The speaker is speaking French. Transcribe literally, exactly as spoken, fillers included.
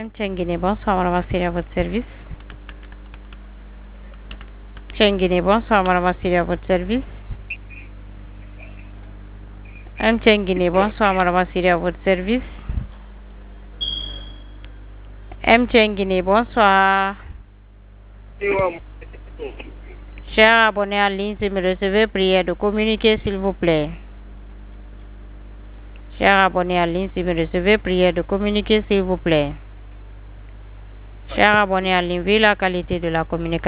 Tchenguiné, bonsoir, madame Assiri, à votre service. Tchenguiné, bonsoir, madame Assiri, à votre service. M. Tchenguiné, bonsoir, madame Assiri, à votre service. M. Tchenguiné, bonsoir. Chers abonnés en ligne, si me recevez, prière de communiquer, s'il vous plaît. Chers abonnés en ligne, si me recevez, prière de communiquer, s'il vous plaît. Chers abonnés en ligne, vu la qualité de la communication.